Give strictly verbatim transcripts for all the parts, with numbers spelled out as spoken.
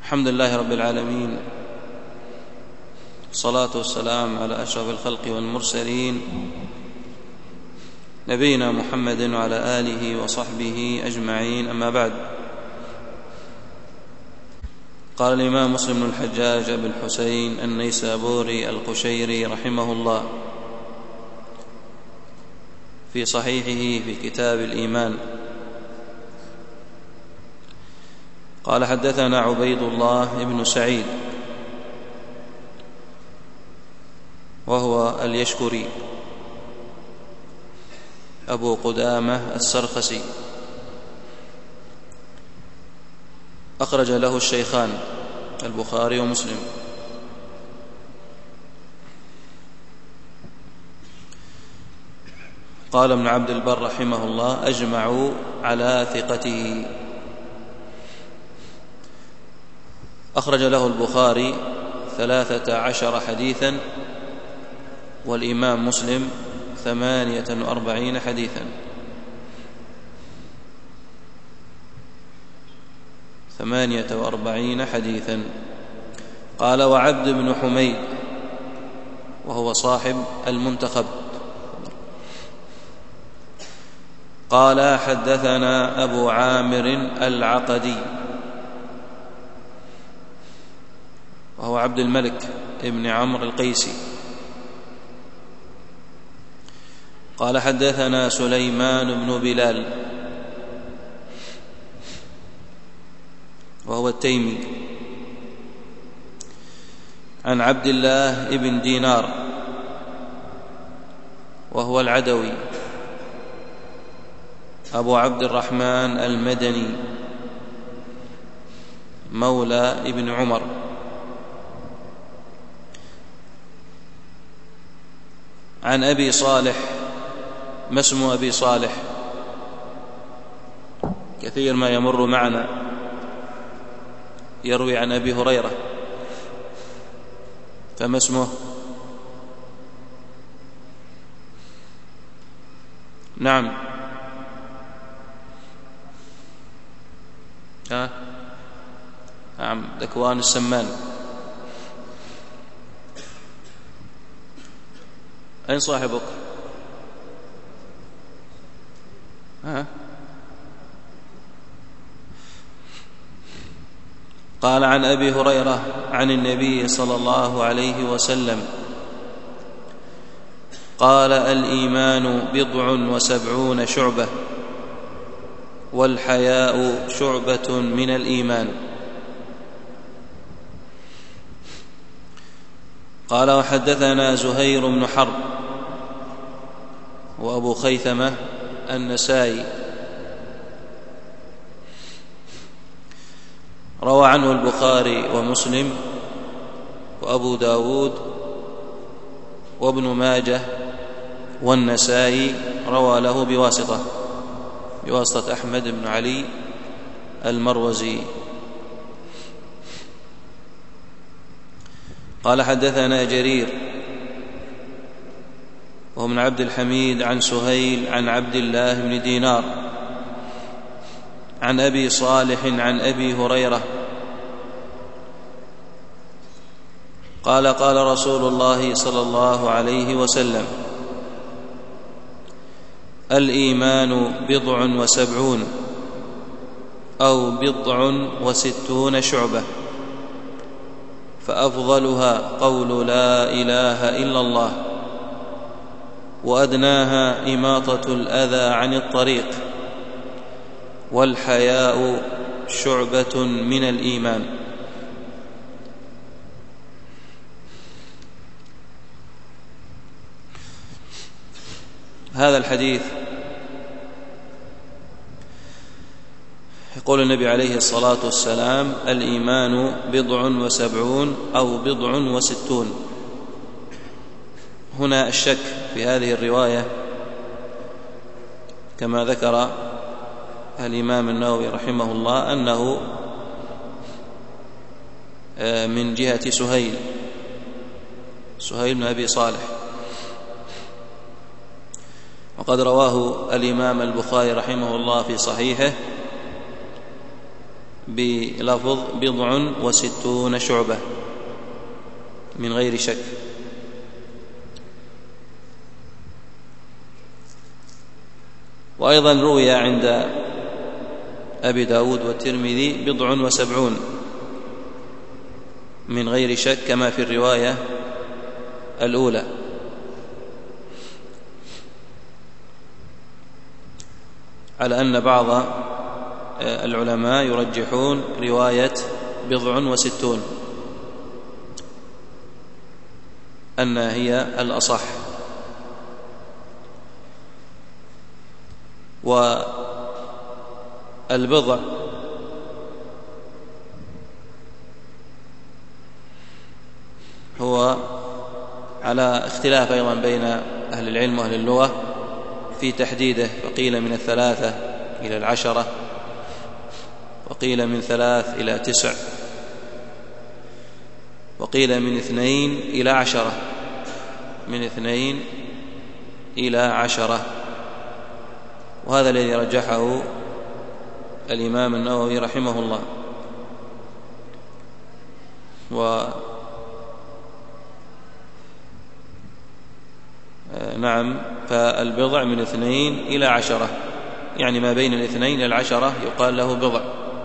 الحمد لله رب العالمين، الصلاة والسلام على أشرف الخلق والمرسلين، نبينا محمد وعلى آله وصحبه أجمعين. أما بعد، قال الإمام مسلم بن الحجاج أبو الحسين النيسابوري القشيري رحمه الله في صحيحه في كتاب الإيمان، قال: حدثنا عبيد الله بن سعيد وهو اليشكري أبو قدامة السرخسي، أخرج له الشيخان البخاري ومسلم. قال ابن عبد البر رحمه الله: أجمعوا على ثقته. أخرج له البخاري ثلاثة عشر حديثا، والإمام مسلم ثمانية وأربعين حديثا ثمانية وأربعين حديثا قال: وعبد بن حميد وهو صاحب المنتخب قال: حدثنا أبو عامر العقدي وهو عبد الملك ابن عمرو القيسي قال: حدثنا سليمان بن بلال وهو التيمي عن عبد الله بن دينار وهو العدوي أبو عبد الرحمن المدني مولى ابن عمر عن أبي صالح. ما اسم أبي صالح؟ كثير ما يمر معنا يروي عن أبي هريرة، فما اسمه؟ نعم، ها نعم، ذكوان السمان. أين صاحبك؟ ها؟ قال: عن أبي هريرة عن النبي صلى الله عليه وسلم قال: الإيمان بضع وسبعون شعبة، والحياء شعبة من الإيمان. قال: وحدثنا زهير بن حرب وأبو خيثمة النسائي، روى عنه البخاري ومسلم وأبو داود وابن ماجه، والنسائي روى له بواسطة بواسطة أحمد بن علي المروزي. قال: حدثنا جرير وهو من عبد الحميد عن سهيل عن عبد الله بن دينار عن أبي صالح عن أبي هريرة قال: قال رسول الله صلى الله عليه وسلم: الإيمان بضع وسبعون أو بضع وستون شعبة، فأفضلها قول لا إله إلا الله، وأدناها إماطة الأذى عن الطريق، والحياء شعبة من الإيمان. هذا الحديث يقول النبي عليه الصلاة والسلام: الإيمان بضع وسبعون أو بضع وستون. هنا الشك في هذه الرواية كما ذكر الإمام النووي رحمه الله أنه من جهة سهيل سهيل بن أبي صالح، وقد رواه الإمام البخاري رحمه الله في صحيحه بلفظ بضع وستون شعبة من غير شك. وأيضا روي عند أبي داود والترمذي بضع وسبعون من غير شك كما في الرواية الأولى. على أن بعض العلماء يرجحون رواية بضع وستون أن هي الأصح. والبضع هو على اختلاف أيضا بين أهل العلم وأهل اللغة في تحديده، فقيل من الثلاثة إلى العشرة، وقيل من ثلاث إلى تسع، وقيل من اثنين إلى عشرة، من اثنين إلى عشرة. وهذا الذي رجحه الإمام النووي رحمه الله. و نعم، فالبضع من اثنين إلى عشرة، يعني ما بين الاثنين إلى العشرة يقال له بضع.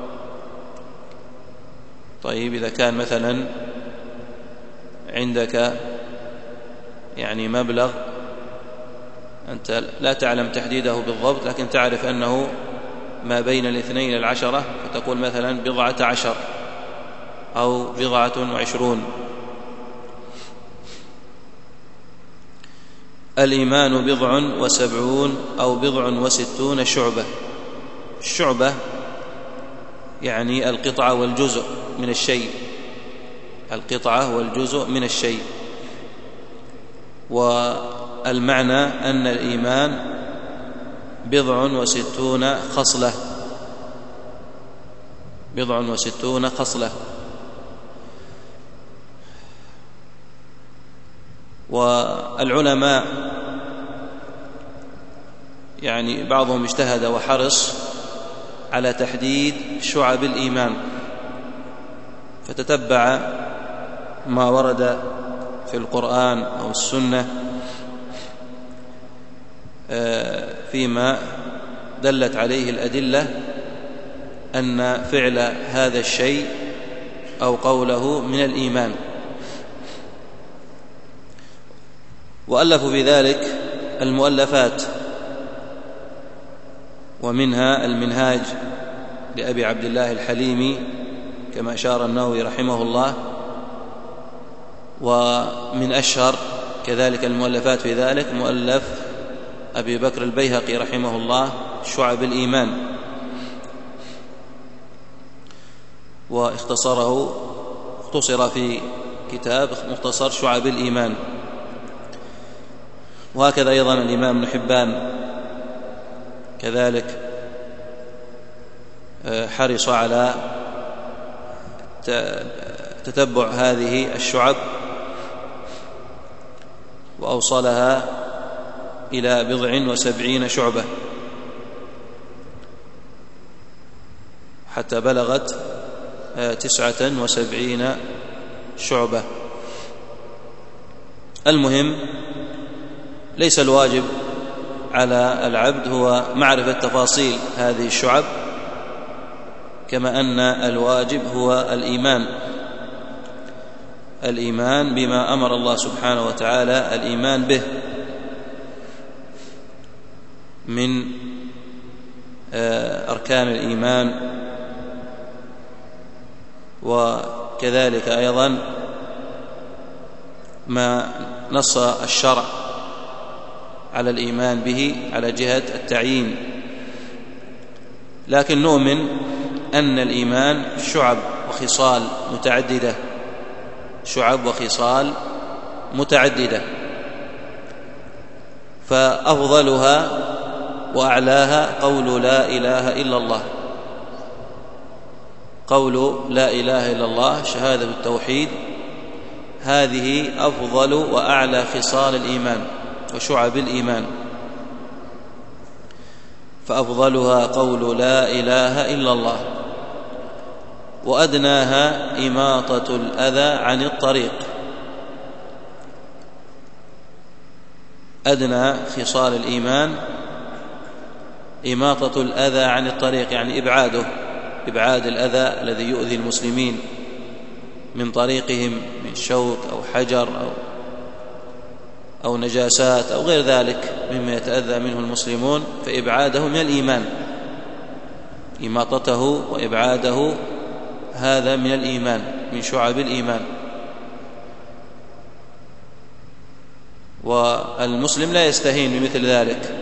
طيب إذا كان مثلا عندك يعني مبلغ أنت لا تعلم تحديده بالضبط، لكن تعرف أنه ما بين الاثنين إلى العشرة، فتقول مثلا بضعة عشر أو بضعة وعشرون. الإيمان بضع وسبعون أو بضع وستون شعبة. الشعبة يعني القطعة والجزء من الشيء، القطعة والجزء من الشيء. والمعنى أن الإيمان بضع وستون خصلة، بضع وستون خصلة. والعلماء يعني بعضهم اجتهد وحرص على تحديد شعب الإيمان، فتتبع ما ورد في القرآن أو السنة فيما دلت عليه الأدلة أن فعل هذا الشيء أو قوله من الإيمان. وألفوا في ذلك المؤلفات، ومنها المنهاج لأبي عبد الله الحليمي كما أشار النووي رحمه الله. ومن أشهر كذلك المؤلفات في ذلك مؤلف أبي بكر البيهقي رحمه الله شعب الإيمان، واختصره اختصر في كتاب مختصر شعب الإيمان. وهكذا أيضا الإمام ابن حبان كذلك حرص على تتبع هذه الشعب وأوصلها إلى بضع وسبعين شعبة حتى بلغت تسعة وسبعين شعبة. المهم ليس الواجب على العبد هو معرفة تفاصيل هذه الشعب، كما أن الواجب هو الإيمان، الإيمان بما أمر الله سبحانه وتعالى الإيمان به من أركان الإيمان، وكذلك أيضا ما نص الشرع على الإيمان به على جهة التعيين. لكن نؤمن أن الإيمان شعب وخصال متعددة، شعب وخصال متعددة، فأفضلها وأعلاها قول لا إله إلا الله. قول لا إله إلا الله شهادة التوحيد، هذه أفضل وأعلى خصال الإيمان وشعب الإيمان، فأفضلها قول لا إله إلا الله. وأدناها إماطة الأذى عن الطريق. أدنى خصال الإيمان إماطة الأذى عن الطريق، يعني إبعاده، إبعاد الأذى الذي يؤذي المسلمين من طريقهم من شوك أو حجر أو أو نجاسات أو غير ذلك مما يتأذى منه المسلمون، فإبعاده من الإيمان، إماطته وإبعاده هذا من الإيمان، من شعب الإيمان. والمسلم لا يستهين بمثل ذلك،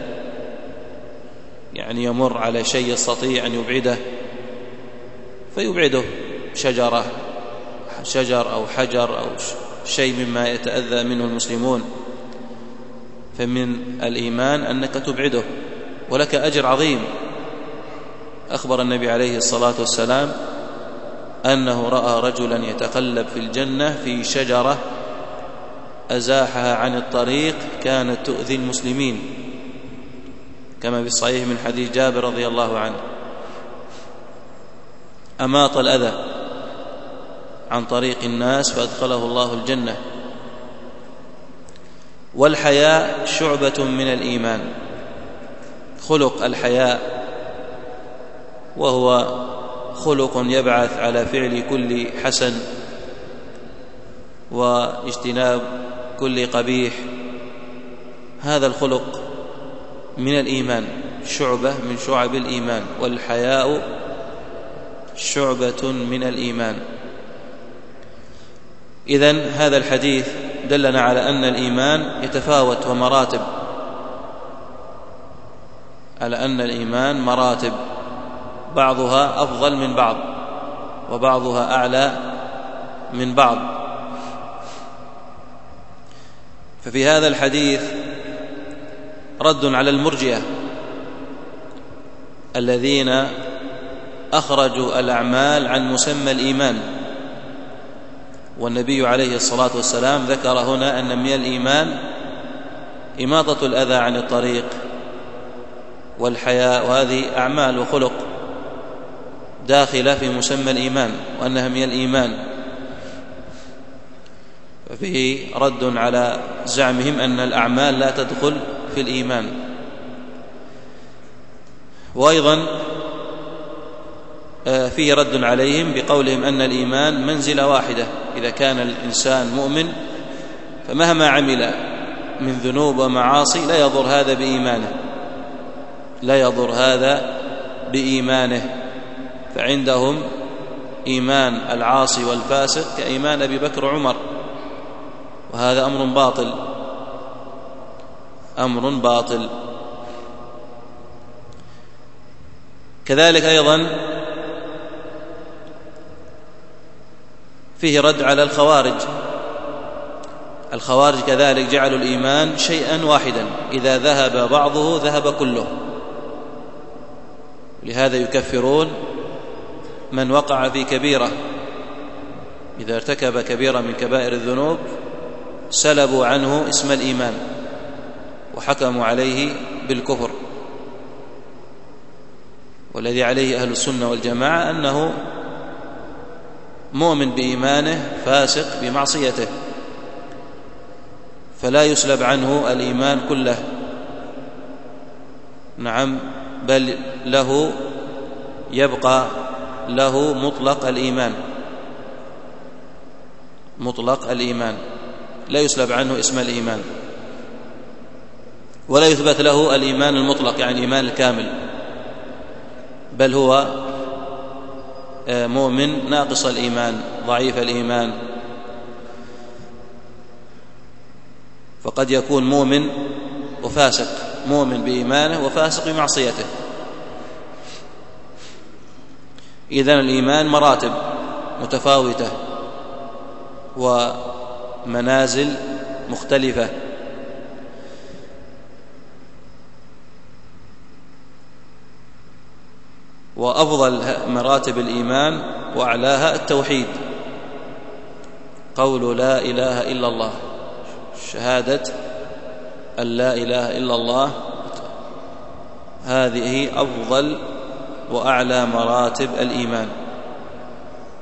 يعني يمر على شيء يستطيع أن يبعده فيبعده، شجرة شجر أو حجر أو شيء مما يتأذى منه المسلمون، فمن الإيمان أنك تبعده ولك أجر عظيم. أخبر النبي عليه الصلاة والسلام أنه رأى رجلا يتقلب في الجنة في شجرة أزاحها عن الطريق كانت تؤذي المسلمين، كما في الصحيح من حديث جابر رضي الله عنه. أماط الأذى عن طريق الناس فأدخله الله الجنة. والحياء شعبة من الإيمان، خلق الحياء وهو خلق يبعث على فعل كل حسن واجتناب كل قبيح. هذا الخلق من الإيمان، شعبة من شعب الإيمان، والحياء شعبة من الإيمان. إذن هذا الحديث دلنا على أن الإيمان يتفاوت ومراتب، على أن الإيمان مراتب، بعضها أفضل من بعض وبعضها أعلى من بعض. ففي هذا الحديث رد على المرجئة الذين أخرجوا الأعمال عن مسمى الإيمان، والنبي عليه الصلاة والسلام ذكر هنا أن من الإيمان إماطة الأذى عن الطريق والحياء، وهذه أعمال وخلق داخلة في مسمى الإيمان وأنها من الإيمان. ففيه رد على زعمهم أن الأعمال لا تدخل في الإيمان. وأيضا فيه رد عليهم بقولهم أن الإيمان منزلة واحدة، إذا كان الإنسان مؤمن فمهما عمل من ذنوب ومعاصي لا يضر هذا بإيمانه، لا يضر هذا بإيمانه. فعندهم إيمان العاصي والفاسق كإيمان أبي بكر وعمر، وهذا أمر باطل، أمر باطل. كذلك أيضا فيه رد على الخوارج. الخوارج كذلك جعلوا الإيمان شيئا واحدا، إذا ذهب بعضه ذهب كله، لهذا يكفرون من وقع في كبيرة، إذا ارتكب كبيرة من كبائر الذنوب سلبوا عنه اسم الإيمان وحكموا عليه بالكفر. والذي عليه أهل السنة والجماعة أنه مؤمن بإيمانه فاسق بمعصيته، فلا يسلب عنه الإيمان كله، نعم، بل له يبقى له مطلق الإيمان، مطلق الإيمان لا يسلب عنه اسم الإيمان، ولا يثبت له الإيمان المطلق يعني الإيمان الكامل، بل هو مؤمن ناقص الإيمان ضعيف الإيمان. فقد يكون مؤمن وفاسق، مؤمن بإيمانه وفاسق بمعصيته. إذن الإيمان مراتب متفاوتة ومنازل مختلفة. وأفضل مراتب الإيمان وأعلاها التوحيد، قول لا إله إلا الله، شهادة أن لا إله إلا الله، هذه أفضل وأعلى مراتب الإيمان.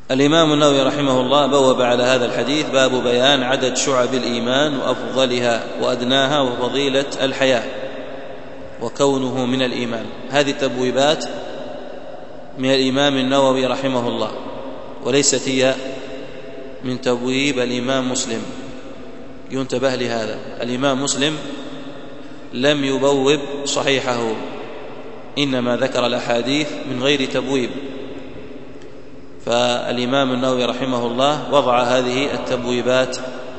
الإمام النووي رحمه الله بوب على هذا الحديث باب بيان عدد شعب الإيمان وأفضلها وأدناها وفضيلة الحياة وكونه من الإيمان. هذه تبويبات من الإمام النووي رحمه الله، وليست هي من تبويب الإمام مسلم. ينتبه لهذا، الإمام مسلم لم يبوب صحيحه، إنما ذكر الأحاديث من غير تبويب. فالإمام النووي رحمه الله وضع هذه التبويبات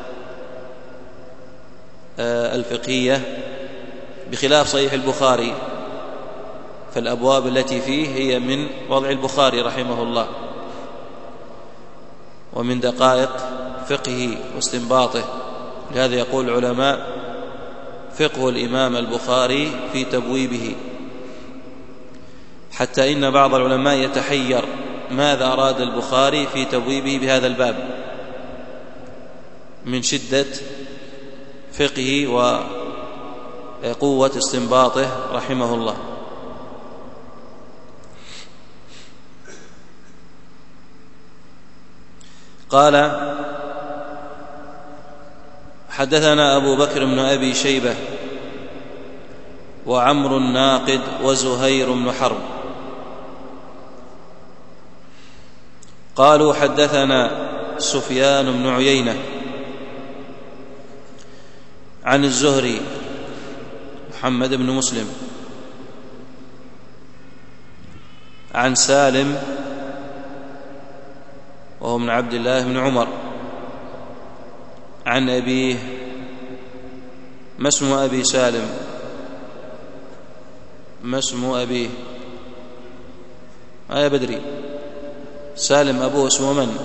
الفقهية بخلاف صحيح البخاري، فالأبواب التي فيه هي من وضع البخاري رحمه الله ومن دقائق فقهه واستنباطه. لهذا يقول العلماء فقه الإمام البخاري في تبويبه، حتى إن بعض العلماء يتحير ماذا أراد البخاري في تبويبه بهذا الباب من شدة فقهه وقوة استنباطه رحمه الله. قال: حدثنا أبو بكر بن أبي شيبة وعمر الناقد وزهير بن حرب قالوا: حدثنا سفيان بن عيينة عن الزهري محمد بن مسلم عن سالم وهو من عبد الله بن عمر عن أبيه. ما اسم أبي سالم؟ ما اسم أبيه؟ آية بدري. سالم أبوه اسمه من؟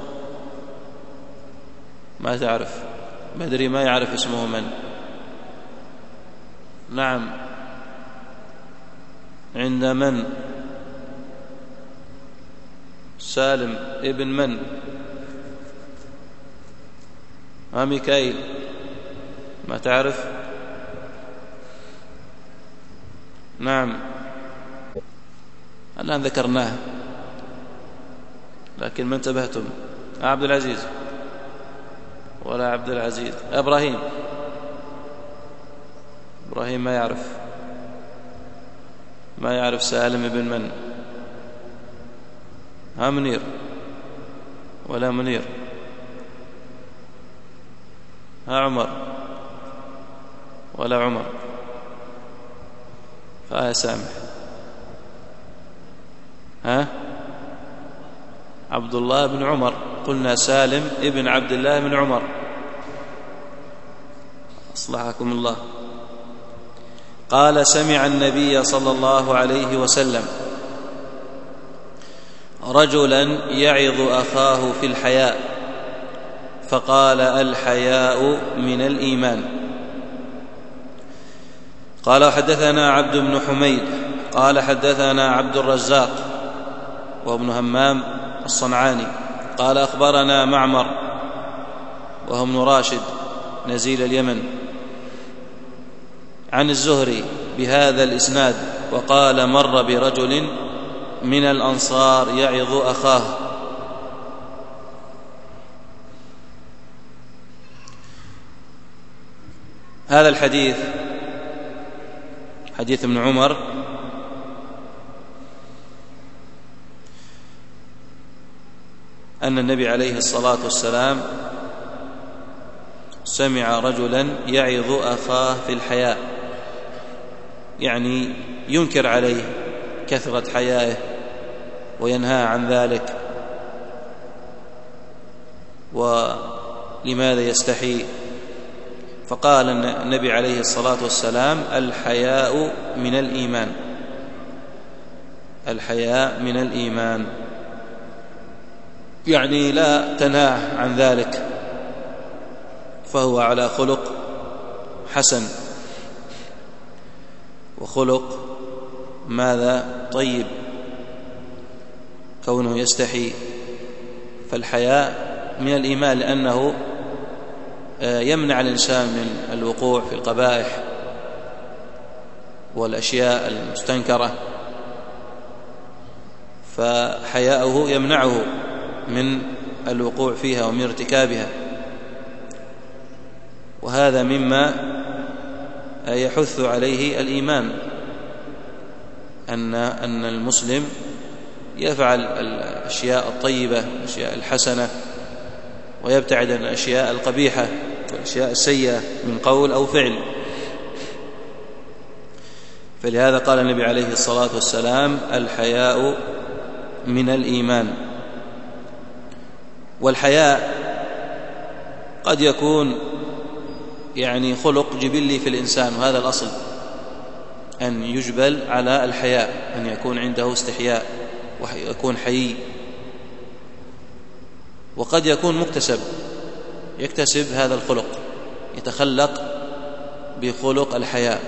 ما تعرف؟ بدري ما يعرف اسمه من؟ نعم، عند من؟ سالم ابن من؟ ها ميكائيل، ما تعرف؟ نعم، الآن ذكرناه لكن ما انتبهتم. عبد العزيز ولا عبد العزيز؟ إبراهيم. إبراهيم ما يعرف، ما يعرف سالم ابن من؟ ها منير ولا منير؟ ها عمر ولا عمر؟ ها سامح؟ ها عبد الله بن عمر. قلنا سالم ابن عبد الله بن عمر، أصلحكم الله. قال: سمع النبي صلى الله عليه وسلم رجلا يعظ أخاه في الحياء فقال: الحياء من الإيمان. قال: حدثنا عبد بن حميد قال: حدثنا عبد الرزاق وابن همام الصنعاني قال: أخبرنا معمر وهو ابن راشد نزيل اليمن عن الزهري بهذا الإسناد، وقال: مر برجل من الأنصار يعظ أخاه. هذا الحديث حديث ابن عمر أن النبي عليه الصلاة والسلام سمع رجلا يعظ أخاه في الحياء، يعني ينكر عليه كثرة حيائه وينهى عن ذلك، ولماذا يستحي؟ فقال النبي عليه الصلاة والسلام: الحياء من الإيمان، الحياء من الإيمان، يعني لا تناه عن ذلك، فهو على خلق حسن وخلق ماذا طيب، كونه يستحي. فالحياء من الإيمان، لأنه يمنع الإنسان من الوقوع في القبائح والأشياء المستنكرة، فحياؤه يمنعه من الوقوع فيها ومن ارتكابها. وهذا مما يحث عليه الإيمان، أن أن المسلم يفعل الأشياء الطيبة الأشياء الحسنة، ويبتعد عن الأشياء القبيحة والأشياء السيئة من قول أو فعل. فلهذا قال النبي عليه الصلاة والسلام: الحياء من الإيمان. والحياء قد يكون يعني خلق جبلي في الإنسان، وهذا الأصل، أن يجبل على الحياء، أن يكون عنده استحياء ويكون حيي. وقد يكون مكتسب، يكتسب هذا الخلق، يتخلق بخلق الحياء.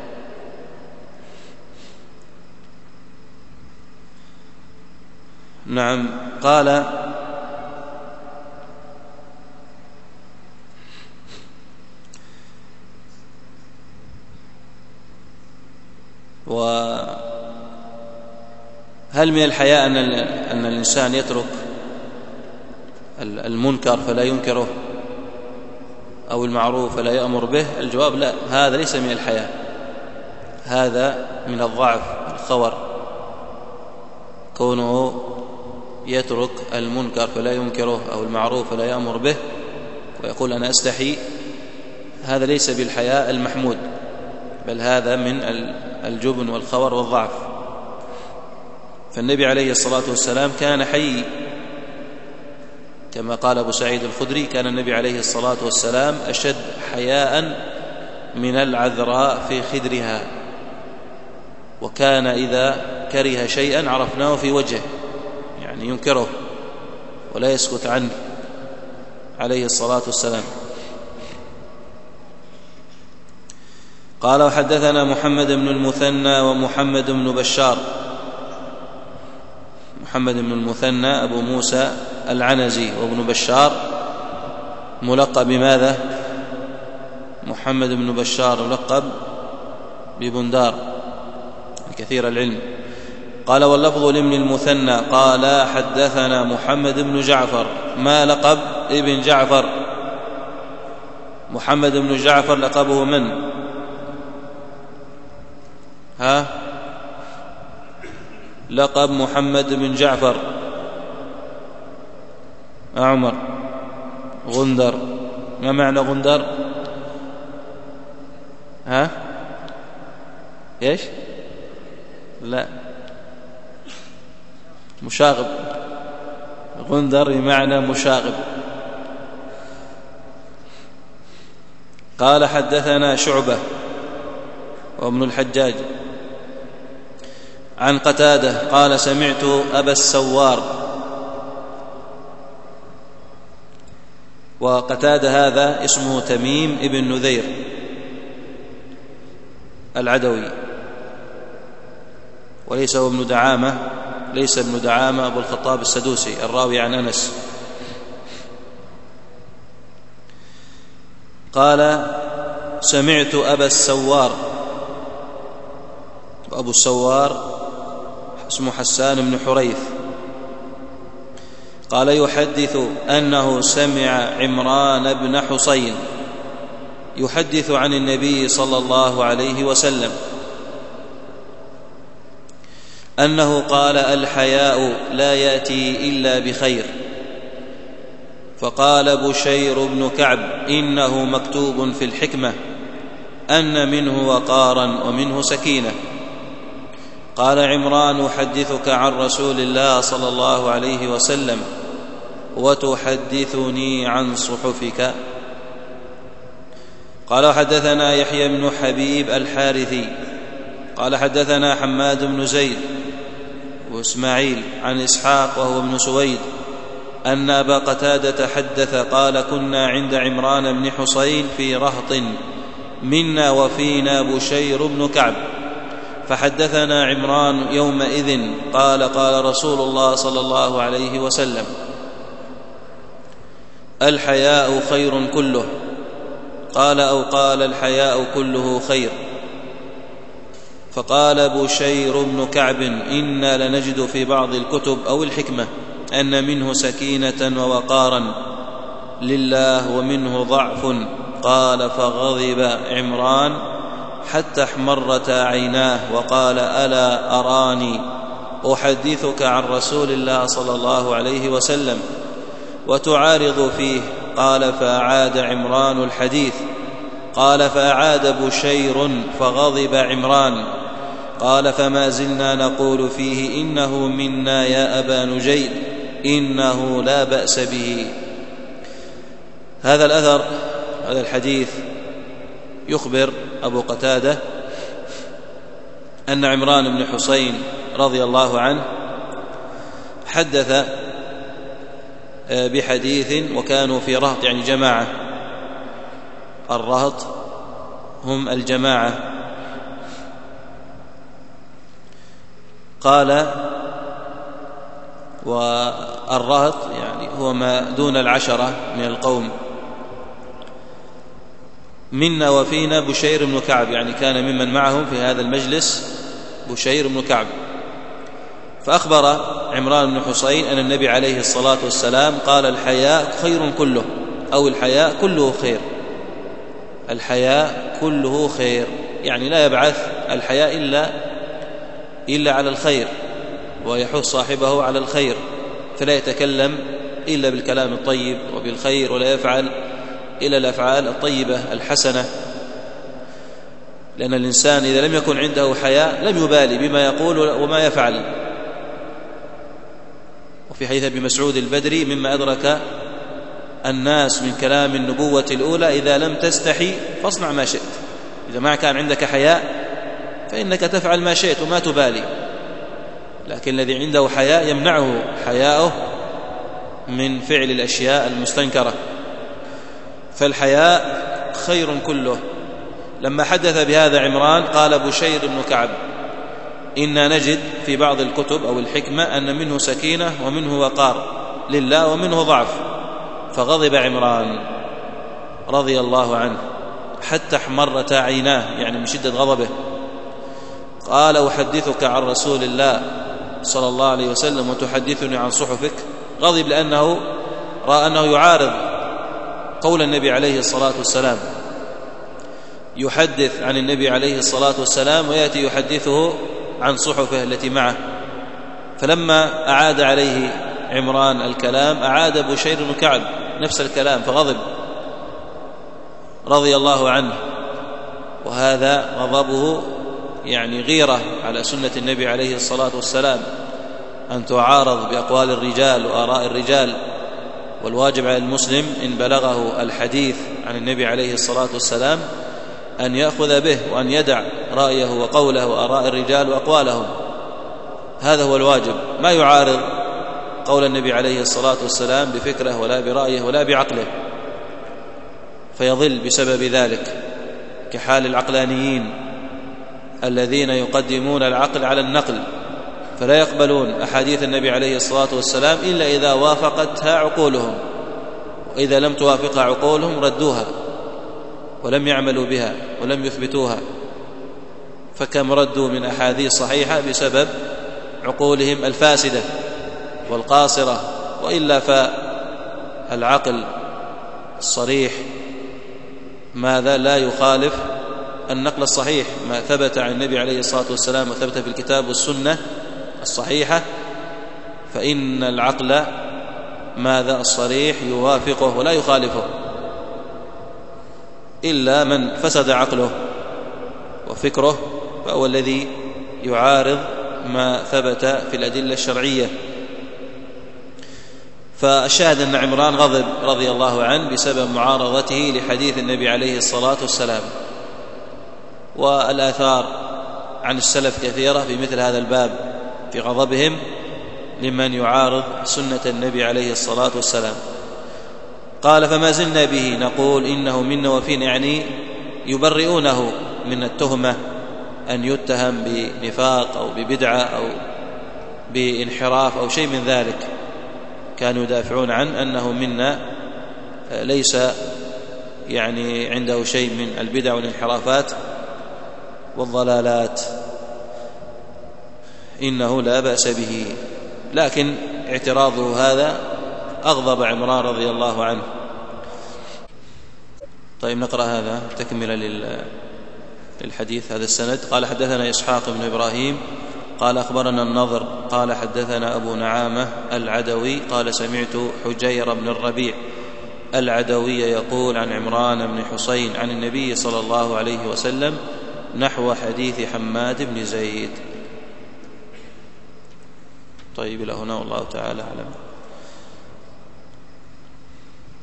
نعم. قال: وهل من الحياء أن أن الإنسان يترك المنكر فلا ينكره، أو المعروف فلا يأمر به؟ الجواب: لا، هذا ليس من الحياء، هذا من الضعف الخور. كونه يترك المنكر فلا ينكره أو المعروف فلا يأمر به ويقول أنا أستحي، هذا ليس بالحياء المحمود، بل هذا من الجبن والخور والضعف. فالنبي عليه الصلاة والسلام كان حي، كما قال أبو سعيد الخدري: كان النبي عليه الصلاة والسلام أشد حياء من العذراء في خدرها، وكان إذا كره شيئا عرفناه في وجهه، يعني ينكره ولا يسكت عنه عليه الصلاة والسلام. قال: وحدثنا محمد بن المثنى ومحمد بن بشار. محمد بن المثنى أبو موسى العنزي، وابن بشار ملقب بماذا؟ محمد بن بشار ملقب ببندار كثير العلم. قال: واللفظ لابن المثنى قال: حدثنا محمد بن جعفر. ما لقب ابن جعفر؟ محمد بن جعفر لقبه من؟ ها؟ لقب محمد بن جعفر عمر غندر. ما معنى غندر؟ ها؟ ايش؟ لا، مشاغب. غندر بمعنى مشاغب. قال: حدثنا شعبة وابن الحجاج عن قتادة قال: سمعت أبا السوار. وقتادة هذا اسمه تميم ابن نذير العدوي، وليس هو ابن دعامة، ليس ابن دعامة أبو الخطاب السدوسي الراوي عن أنس. قال: سمعت أبا السوار. وأبو السوار اسمه حسان بن حريث. قال: يحدث أنه سمع عمران بن حصين يحدث عن النبي صلى الله عليه وسلم أنه قال: الحياء لا يأتي إلا بخير. فقال بشير بن كعب: إنه مكتوب في الحكمة أن منه وقارا ومنه سكينة. قال عمران: أحدثك عن رسول الله صلى الله عليه وسلم وتحدثني عن صحفك. قال: حدثنا يحيى بن حبيب الحارثي قال: حدثنا حماد بن زيد وإسماعيل عن إسحاق وهو ابن سويد أن أبا قتادة حدث قال: كنا عند عمران بن حصين في رهط منا وفينا بشير بن كعب، فحدثنا عمران يومئذ قال: قال رسول الله صلى الله عليه وسلم: الحياء خير كله. قال: أو قال: الحياء كله خير. فقال بشير بن كعب: إنا لنجد في بعض الكتب أو الحكمة أن منه سكينة ووقارا لله ومنه ضعف. قال فغضب عمران حتى احمرتا عيناه وقال ألا أراني أحدثك عن رسول الله صلى الله عليه وسلم وتعارض فيه؟ قال فأعاد عمران الحديث. قال فأعاد بشير فغضب عمران. قال فما زلنا نقول فيه إنه منا يا أبا نجيد إنه لا بأس به. هذا الأثر هذا الحديث يخبر أبو قتادة أن عمران بن حسين رضي الله عنه حدث بحديث وكانوا في رهط، يعني جماعة، الرهط هم الجماعة. قال والرهط يعني هو ما دون العشرة من القوم. منا وفينا بشير بن كعب، يعني كان ممن معهم في هذا المجلس بشير بن كعب. فأخبر عمران بن حسين أن النبي عليه الصلاة والسلام قال الحياء خير كله، أو الحياء كله خير، الحياء كله خير، يعني لا يبعث الحياء إلا إلا على الخير، ويحث صاحبه على الخير، فلا يتكلم إلا بالكلام الطيب وبالخير، ولا يفعل إلا الأفعال الطيبة الحسنة. لأن الإنسان إذا لم يكن عنده حياء لم يبالي بما يقول وما يفعل. وفي حديث ابي مسعود البدري مما أدرك الناس من كلام النبوة الأولى إذا لم تستحي فاصنع ما شئت. إذا ما كان عندك حياء فإنك تفعل ما شئت وما تبالي، لكن الذي عنده حياء يمنعه حياؤه من فعل الأشياء المستنكرة. فالحياء خير كله. لما حدث بهذا عمران قال بشير بن كعب إنا نجد في بعض الكتب أو الحكمة أن منه سكينة ومنه وقار لله ومنه ضعف. فغضب عمران رضي الله عنه حتى احمرتا عيناه، يعني من شدة غضبه. قال أحدثك عن رسول الله صلى الله عليه وسلم وتحدثني عن صحفك. غضب لأنه رأى أنه يعارض قول النبي عليه الصلاة والسلام، يحدث عن النبي عليه الصلاة والسلام ويأتي يحدثه عن صحفه التي معه. فلما أعاد عليه عمران الكلام أعاد بشير بن كعب نفس الكلام فغضب رضي الله عنه. وهذا غضبه يعني غيرة على سنة النبي عليه الصلاة والسلام، أن تعارض بأقوال الرجال وآراء الرجال. والواجب على المسلم إن بلغه الحديث عن النبي عليه الصلاة والسلام أن يأخذ به وأن يدع رأيه وقوله وآراء الرجال وأقوالهم. هذا هو الواجب، ما يعارض قول النبي عليه الصلاة والسلام بفكره ولا برأيه ولا بعقله فيضل بسبب ذلك، كحال العقلانيين الذين يقدمون العقل على النقل، فلا يقبلون أحاديث النبي عليه الصلاة والسلام إلا إذا وافقتها عقولهم، وإذا لم توافقها عقولهم ردوها ولم يعملوا بها ولم يثبتوها. فكم ردوا من أحاديث صحيحة بسبب عقولهم الفاسدة والقاصرة. وإلا فالعقل الصريح ماذا لا يخالف النقل الصحيح، ما ثبت عن النبي عليه الصلاة والسلام وثبت في الكتاب والسنة الصحيحة، فإن العقل ماذا الصريح يوافقه ولا يخالفه، إلا من فسد عقله وفكره فهو الذي يعارض ما ثبت في الأدلة الشرعية. فالشاهد أن عمران غضب رضي الله عنه بسبب معارضته لحديث النبي عليه الصلاة والسلام. والآثار عن السلف كثيرة في مثل هذا الباب في غضبهم لمن يعارض سنة النبي عليه الصلاة والسلام. قال فما زلنا به نقول إنه منا وفينا، يعني يبرئونه من التهمة أن يتهم بنفاق أو ببدعة أو بانحراف أو شيء من ذلك. كانوا يدافعون عن أنه منا ليس يعني عنده شيء من البدع والانحرافات والضلالات، إنه لا بأس به. لكن اعتراضه هذا أغضب عمران رضي الله عنه. طيب نقرأ هذا تكملة للحديث. هذا السند: قال حدثنا إسحاق بن إبراهيم قال أخبرنا النضر قال حدثنا أبو نعامة العدوي قال سمعت حجير بن الربيع العدوي يقول عن عمران بن حسين عن النبي صلى الله عليه وسلم نحو حديث حماد بن زيد. طيب إلى هنا والله تعالى أعلم.